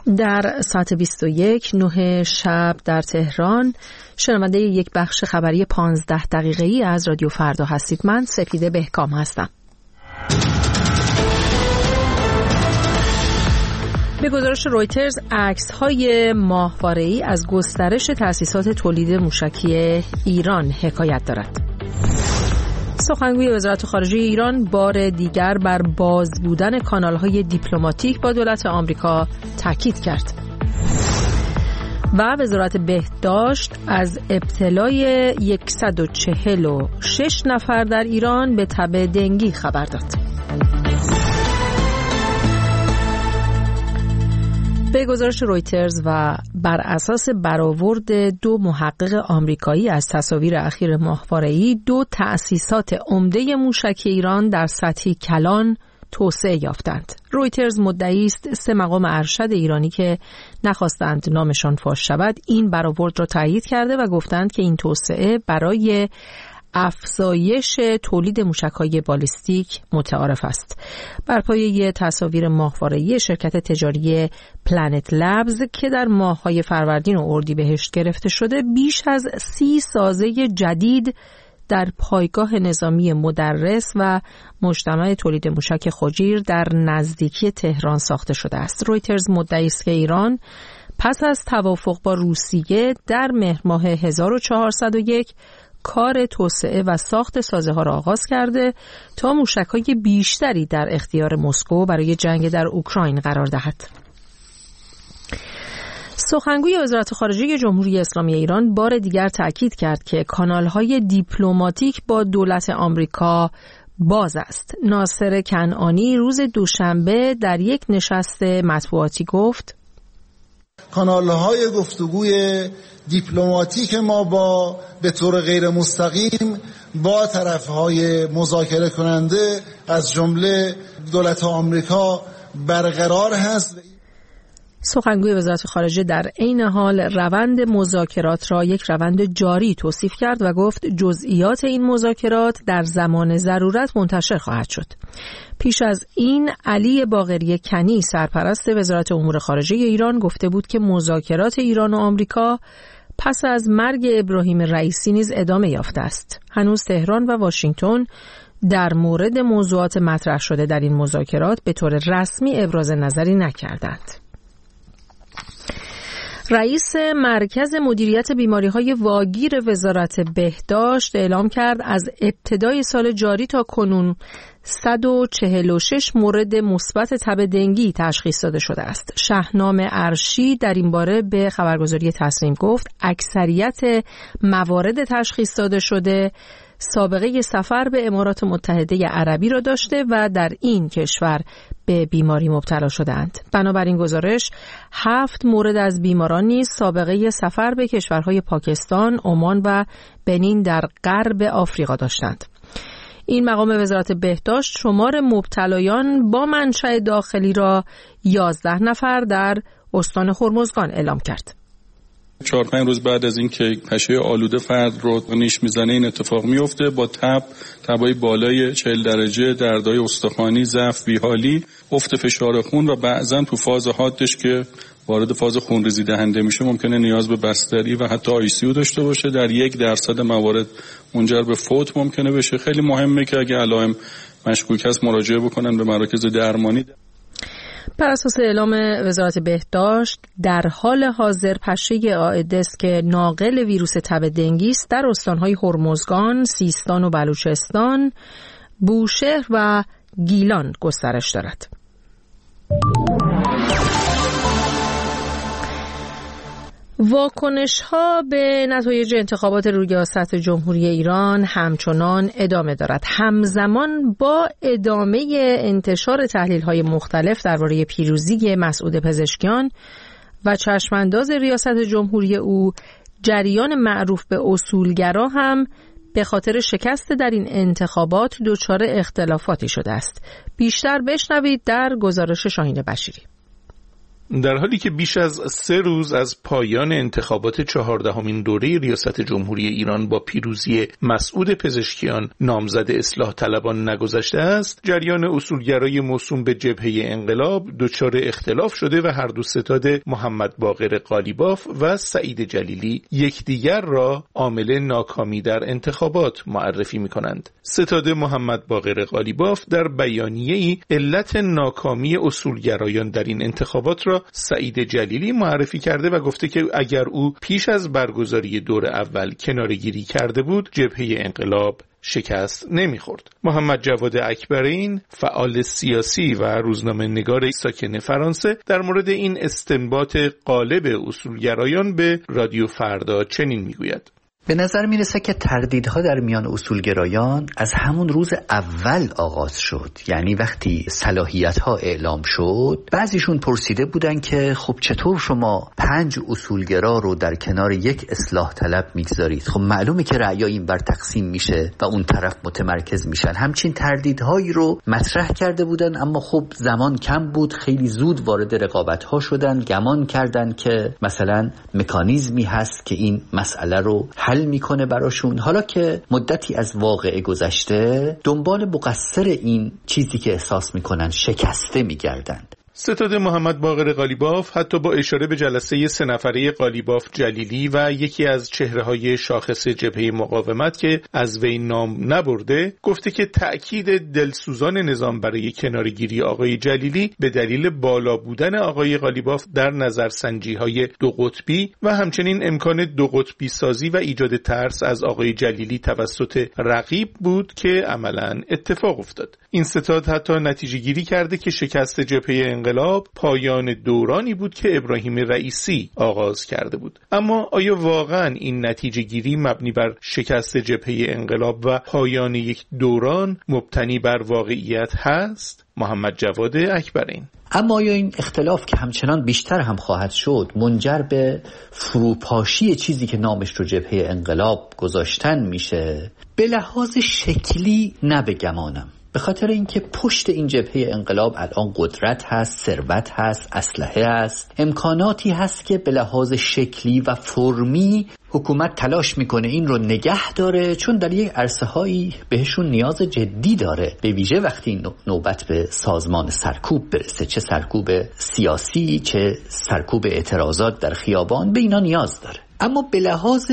در ساعت 21 9 شب در تهران شنونده یک بخش خبری 15 دقیقه‌ای از رادیو فردا هستید. من سپیده بهکام هستم. به گزارش رویترز عکس‌های ماهواره‌ای از گسترش تأسیسات تولید موشکی ایران حکایت دارد. سخنگوی وزارت خارجه ایران بار دیگر بر باز بودن کانال‌های دیپلماتیک با دولت آمریکا تاکید کرد. و وزارت بهداشت از ابتلای 146 نفر در ایران به تب دنگی خبر داد. به گزارش رویترز و بر اساس برآورد 2 محقق آمریکایی از تصاویر اخیر ماهواره‌ای، 2 تأسیسات عمده موشکی ایران در سطح کلان توسعه یافتند. رویترز مدعی است 3 مقام ارشد ایرانی که نخواستند نامشان فاش شود این برآورد را تایید کرده و گفتند که این توسعه برای افزایش تولید موشک‌های بالیستیک متعارف است. بر پایه تصاویر ماهواره‌ای شرکت تجاری پلنت لبز که در ماه‌های فروردین و اردیبهشت گرفته شده، بیش از 30 سازه جدید در پایگاه نظامی مدرس و مجتمع تولید موشک خجیر در نزدیکی تهران ساخته شده است. رویترز مدعی است که ایران پس از توافق با روسیه در مهر ماه 1401 کار توسعه و ساخت سازه ها را آغاز کرده تا موشک‌های بیشتری در اختیار مسکو برای جنگ در اوکراین قرار دهد. سخنگوی وزارت خارجه جمهوری اسلامی ایران بار دیگر تأکید کرد که کانال‌های دیپلماتیک با دولت آمریکا باز است. ناصر کنعانی روز دوشنبه در یک نشست مطبوعاتی گفت: کانال‌های گفتگوی دیپلماتیک ما به طور غیر مستقیم با طرف‌های مذاکره کننده از جمله دولت آمریکا برقرار هست. سخنگوی وزارت خارجه در عین حال روند مذاکرات را یک روند جاری توصیف کرد و گفت جزئیات این مذاکرات در زمان ضرورت منتشر خواهد شد. پیش از این علی باقری کنی سرپرست وزارت امور خارجه ایران گفته بود که مذاکرات ایران و آمریکا پس از مرگ ابراهیم رئیسی نیز ادامه یافته است. هنوز تهران و واشنگتن در مورد موضوعات مطرح شده در این مذاکرات به طور رسمی ابراز نظری نکردند. رئیس مرکز مدیریت بیماری‌های واگیر وزارت بهداشت اعلام کرد از ابتدای سال جاری تا کنون 146 مورد مثبت تب دنگی تشخیص داده شده است. شهنام ارشی در این باره به خبرگزاری تصمیم گفت اکثریت موارد تشخیص داده شده سابقه سفر به امارات متحده عربی را داشته و در این کشور به بیماری مبتلا شدند. بنابراین گزارش 7 مورد از بیماران نیز سابقه سفر به کشورهای پاکستان، عمان و بنین در غرب آفریقا داشتند. این مقام وزارت بهداشت شمار مبتلایان با منشأ داخلی را 11 نفر در استان هرمزگان اعلام کرد. 4-5 روز بعد از این که پشه آلوده فرد رو نیش میزنه این اتفاق میفته با تبای بالای 40 درجه، دردهای استخوانی، ضعف، بیحالی، افت فشار خون و بعضا تو فاز حادش که وارد فاز خونریزی دهنده میشه ممکنه نیاز به بستری و حتی آی‌سی یو داشته باشه. در 1% موارد منجر به فوت ممکنه بشه. خیلی مهمه که اگه علائم مشکوک هست مراجعه بکنن به مراکز درمانی. بر اساس اعلام وزارت بهداشت در حال حاضر پشه آئدس که ناقل ویروس تب دنگی است در استان‌های هرمزگان، سیستان و بلوچستان، بوشهر و گیلان گسترش دارد. واکنش‌ها به نتایج انتخابات ریاست جمهوری ایران همچنان ادامه دارد. همزمان با ادامه انتشار تحلیل‌های مختلف درباره پیروزی مسعود پزشکیان و چشمانداز ریاست جمهوری او، جریان معروف به اصولگرا هم به خاطر شکست در این انتخابات دچار اختلافاتی شده است. بیشتر بشنوید در گزارش شاهین بشیری. در حالی که بیش از 3 روز از پایان انتخابات 14مین دوره ریاست جمهوری ایران با پیروزی مسعود پزشکیان نامزد اصلاح طلبان نگذشته است، جریان اصولگرای موسوم به جبهه انقلاب دچار اختلاف شده و هر دو ستاد محمد باقر قالیباف و سعید جلیلی یکدیگر را عامل ناکامی در انتخابات معرفی می‌کنند. ستاد محمد باقر قالیباف در بیانیه‌ای علت ناکامی اصولگرایان در این انتخابات را سعید جلیلی معرفی کرده و گفته که اگر او پیش از برگزاری دور اول کناره‌گیری کرده بود، جبهه انقلاب شکست نمیخورد. محمد جواد اکبرین، فعال سیاسی و روزنامه‌نگار ساکن فرانسه، در مورد این استنباط غالب اصولگرایان به رادیو فردا چنین میگوید: به نظر میرسه که تردیدها در میان اصولگرایان از همون روز اول آغاز شد. یعنی وقتی صلاحیت‌ها اعلام شد، بعضیشون پرسیده بودن که خب چطور شما 5 اصولگرا رو در کنار یک اصلاح طلب میگذارید؟ خب معلومه که رأیای این بر تقسیم میشه و اون طرف متمرکز میشن. همچین تردیدهایی رو مطرح کرده بودن، اما خب زمان کم بود، خیلی زود وارد رقابت‌ها شدن، گمان کردن که مثلا مکانیزمی هست که این مسئله رو حل میکنه براشون. حالا که مدتی از واقعه گذشته، دنبال مقصر این چیزی که احساس میکنن شکسته میگردند. ستاد محمد باقر قالیباف حتی با اشاره به جلسه 3 نفره قالیباف جلیلی و یکی از چهره‌های شاخص جبهه مقاومت که از وی نام نبرده، گفته که تأکید دلسوزان نظام برای کناره‌گیری آقای جلیلی به دلیل بالا بودن آقای قالیباف در نظرسنجی‌های 2 قطبی و همچنین امکان 2 قطبی سازی و ایجاد ترس از آقای جلیلی توسط رقیب بود که عملاً اتفاق افتاد. این ستاد حتی نتیجه گیری کرده که شکست جبهه انقلاب پایان دورانی بود که ابراهیم رئیسی آغاز کرده بود. اما آیا واقعا این نتیجه گیری مبنی بر شکست جبهه انقلاب و پایان یک دوران مبتنی بر واقعیت هست؟ محمد جواد اکبرین: اما آیا این اختلاف که همچنان بیشتر هم خواهد شد منجر به فروپاشی چیزی که نامش رو جبهه انقلاب گذاشتن میشه؟ به لحاظ شکلی نه به گمانم، به خاطر اینکه پشت این جبهه انقلاب الان قدرت هست، ثروت هست، اسلحه هست، امکاناتی هست که به لحاظ شکلی و فرمی حکومت تلاش میکنه این رو نگه داره، چون در یک عرصه هایی بهشون نیاز جدی داره، به ویژه وقتی نوبت به سازمان سرکوب برسه، چه سرکوب سیاسی چه سرکوب اعتراضات در خیابان، به اینا نیاز داره. اما به لحاظ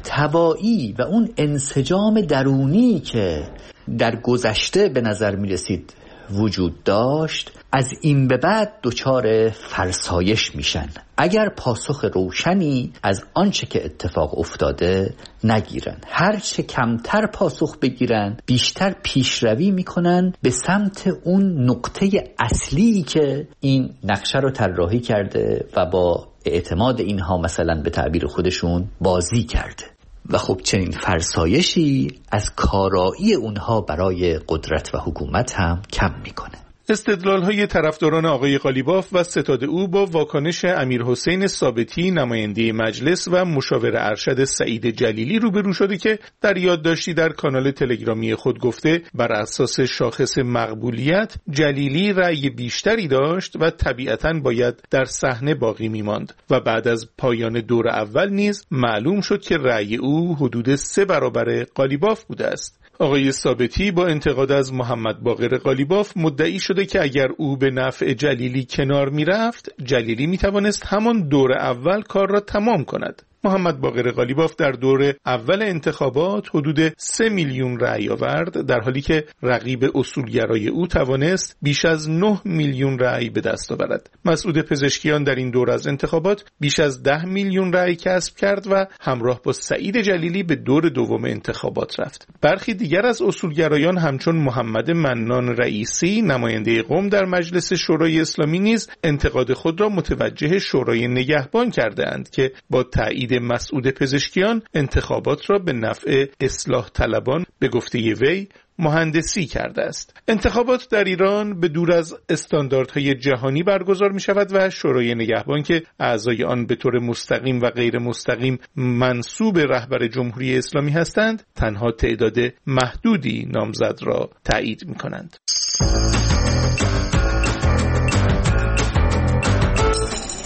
محتوایی و اون انسجام درونی که در گذشته به نظر می رسید وجود داشت، از این به بعد دچار فرسایش میشن اگر پاسخ روشنی از آنچه که اتفاق افتاده نگیرن. هر چه کمتر پاسخ بگیرن بیشتر پیشروی میکنن به سمت اون نقطه اصلی که این نقشه رو طراحی کرده و با اعتماد اینها مثلا به تعبیر خودشون بازی کرده. و خب چنین فرسایشی از کارایی اونها برای قدرت و حکومت هم کم میکنه. استدلال‌های طرفداران آقای قالیباف و ستاد او با واکنش امیرحسین ثابتی نماینده مجلس و مشاور ارشد سعید جلیلی روبرو شده که در یادداشتی در کانال تلگرامی خود گفته بر اساس شاخص مقبولیت جلیلی رأی بیشتری داشت و طبیعتاً باید در صحنه باقی می‌ماند و بعد از پایان دور اول نیز معلوم شد که رأی او حدود 3 برابر قالیباف بوده است. آقای ثابتی با انتقاد از محمد باقر قالیباف مدعی شده که اگر او به نفع جلیلی کنار میرفت، جلیلی میتوانست همان دور اول کار را تمام کند. محمد باقر قالیباف در دور اول انتخابات حدود 3 میلیون رأی آورد، در حالی که رقیب اصولگرای او توانست بیش از 9 میلیون رأی به دست آورد. مسعود پزشکیان در این دور از انتخابات بیش از 10 میلیون رأی کسب کرد و همراه با سعید جلیلی به دور دوم انتخابات رفت. برخی دیگر از اصولگرایان همچون محمد منان رئیسی نماینده قم در مجلس شورای اسلامی نیز انتقاد خود را متوجه شورای نگهبان کردند که با تایید مسعود پزشکیان انتخابات را به نفع اصلاح طلبان به گفته وی مهندسی کرده است. انتخابات در ایران به دور از استانداردهای جهانی برگزار می شود و شورای نگهبان که اعضای آن به طور مستقیم و غیر مستقیم منسوب رهبر جمهوری اسلامی هستند، تنها تعداد محدودی نامزد را تایید می کنند.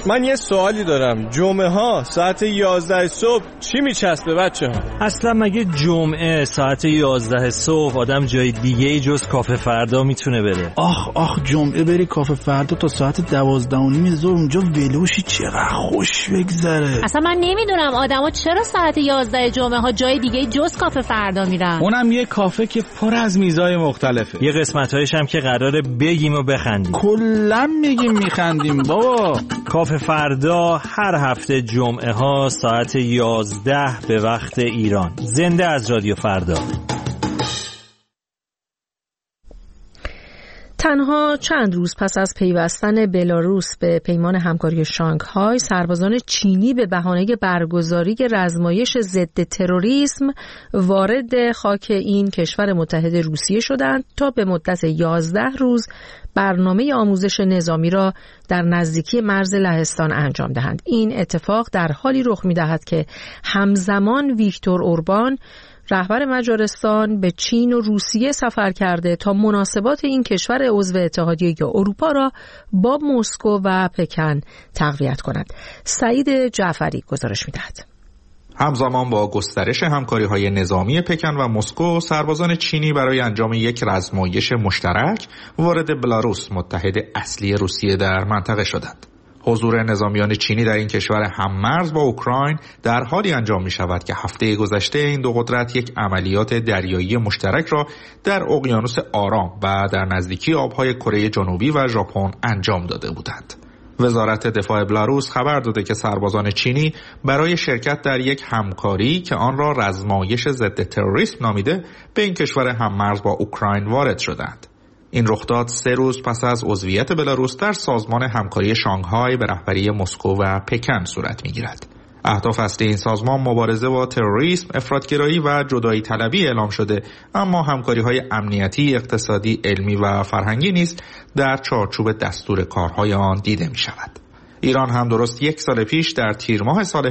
من یه سوالی دارم. جمعه ها ساعت 11 صبح چی میچسبه بچه ها؟ اصلا مگه جمعه ساعت 11 صبح آدم جای دیگه جز کافه فردا میتونه بره؟ آخ جمعه بری کافه فردا تا ساعت 12:30 ظهر اونجا ولوشی چقدر خوش بگذره. اصلا من نمیدونم آدما چرا ساعت 11 جمعه ها جای دیگه جز کافه فردا میرن. اونم یه کافه که پر از میزای مختلفه. یه قسمتایش هم که قراره بگیم و بخندیم. کلا میگیم میخندیم بابا. کافه فردا هر هفته جمعه ها ساعت 11 به وقت ایران. زنده از رادیو فردا. تنها چند روز پس از پیوستن بلاروس به پیمان همکاری شانگهای، سربازان چینی به بهانه برگزاری رزمایش ضد تروریسم وارد خاک این کشور متحد روسیه شدند تا به مدت 11 روز برنامه آموزش نظامی را در نزدیکی مرز لهستان انجام دهند. این اتفاق در حالی رخ می‌دهد که همزمان ویکتور اوربان رهبر مجارستان به چین و روسیه سفر کرده تا مناسبات این کشور عضو اتحادیه اروپا را با مسکو و پکن تقویت کند. سعید جعفری گزارش می‌دهد. همزمان با گسترش همکاری‌های نظامی پکن و مسکو، سربازان چینی برای انجام یک رزمایش مشترک وارد بلاروس، متحد اصلی روسیه، در منطقه شدند. حضور نظامیان چینی در این کشور هممرز با اوکراین در حالی انجام می شود که هفته گذشته این دو قدرت یک عملیات دریایی مشترک را در اقیانوس آرام و در نزدیکی آبهای کره جنوبی و ژاپن انجام داده بودند. وزارت دفاع بلاروس خبر داده که سربازان چینی برای شرکت در یک همکاری که آن را رزمایش ضد تروریسم نامیده به این کشور هممرز با اوکراین وارد شدند. این رخداد 3 روز پس از عضویت بلاروس در سازمان همکاری شانگهای به رهبری مسکو و پکن صورت می‌گیرد. اهداف اصلی این سازمان مبارزه با تروریسم، افراطگرایی و جدایی طلبی اعلام شده، اما همکاری‌های امنیتی، اقتصادی، علمی و فرهنگی نیز در چارچوب دستور کارهای آن دیده می‌شود. ایران هم درست 1 سال پیش در تیر ماه سال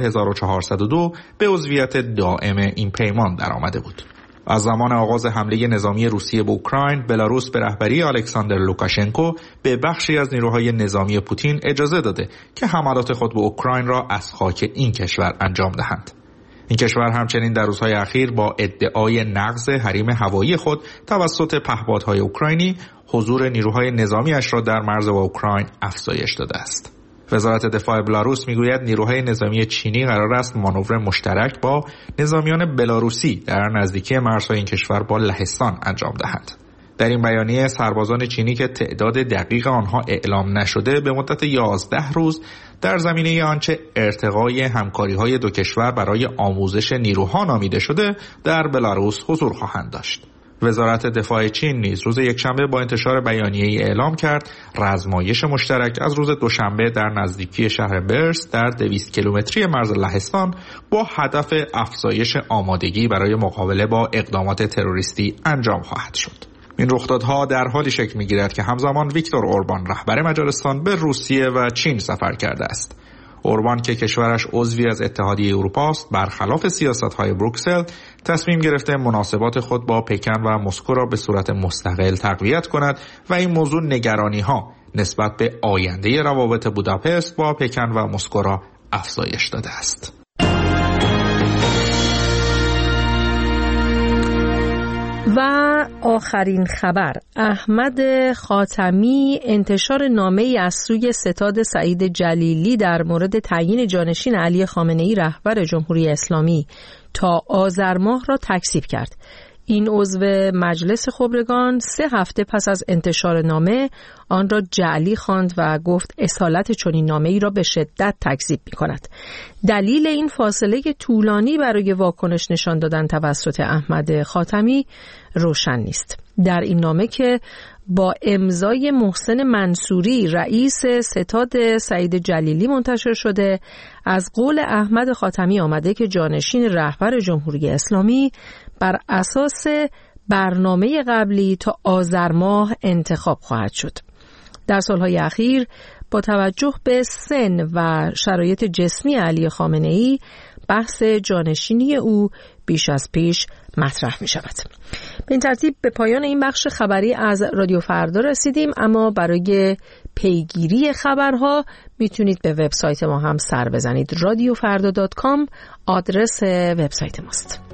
1402 به عضویت دائم این پیمان درآمده بود. از زمان آغاز حمله نظامی روسیه به اوکراین، بلاروس به رهبری الکساندر لوکاشنکو به بخشی از نیروهای نظامی پوتین اجازه داده که حملات خود به اوکراین را از خاک این کشور انجام دهند. این کشور همچنین در روزهای اخیر با ادعای نقض حریم هوایی خود توسط پهپادهای اوکراینی حضور نیروهای نظامیش را در مرز با اوکراین افزایش داده است. وزارت دفاع بلاروس میگوید نیروهای نظامی چینی قرار است مانور مشترک با نظامیان بلاروسی در نزدیکی مرزهای این کشور با لهستان انجام دهند. در این بیانیه سربازان چینی که تعداد دقیق آنها اعلام نشده به مدت 11 روز در زمینه آنچه ارتقای همکاری‌های دو کشور برای آموزش نیروها نامیده شده در بلاروس حضور خواهند داشت. وزارت دفاع چین نیز روز یکشنبه با انتشار بیانیه‌ای اعلام کرد رزمایش مشترک از روز دوشنبه در نزدیکی شهر برس در 200 کیلومتری مرز لهستان با هدف افزایش آمادگی برای مقابله با اقدامات تروریستی انجام خواهد شد. این رخدادها در حالی شکل می‌گیرد که همزمان ویکتور اوربان رهبر مجارستان به روسیه و چین سفر کرده است. اوربان که کشورش عضوی از اتحادیه اروپا است، برخلاف سیاست‌های بروکسل تصمیم گرفته مناسبات خود با پکن و مسکو را به صورت مستقل تقویت کند و این موضوع نگرانی‌ها نسبت به آینده روابط بوداپست با پکن و مسکو را افزایش داده است. و آخرین خبر، احمد خاتمی انتشار نامه‌ای از سوی ستاد سعید جلیلی در مورد تعیین جانشین علی خامنه‌ای رهبر جمهوری اسلامی تا آذر ماه را تکذیب کرد. این عضو مجلس خبرگان 3 هفته پس از انتشار نامه آن را جعلی خواند و گفت اصالت چنین نامه‌ای را به شدت تکذیب می‌کند. دلیل این فاصله طولانی برای واکنش نشان دادن توسط احمد خاتمی روشن نیست. در این نامه که با امضای محسن منصوری رئیس ستاد سعید جلیلی منتشر شده، از قول احمد خاتمی آمده که جانشین رهبر جمهوری اسلامی بر اساس برنامه قبلی تا آذر ماه انتخاب خواهد شد. در سالهای اخیر با توجه به سن و شرایط جسمی علی خامنه‌ای، بحث جانشینی او بیش از پیش مطرح می شود. به این ترتیب به پایان این بخش خبری از رادیو فردا رسیدیم، اما برای پیگیری خبرها میتونید به وبسایت ما هم سر بزنید. radiofarda.com آدرس وبسایت ماست.